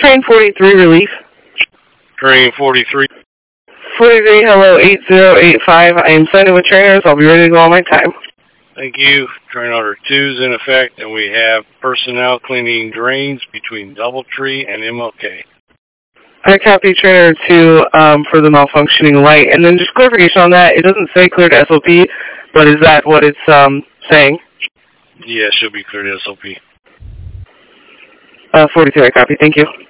train 43 relief. Train 43. 43, hello, 8085. I am signed in with trainers. I'll be ready to go on my time. Thank you. Train order 2 is in effect, and we have personnel cleaning drains between Doubletree and MLK. I copy trainer 2 for the malfunctioning light. And then just clarification on that, it doesn't say clear to SOP, but is that what it's saying? Yeah, it should be clear to SOP. 42, I copy. Thank you.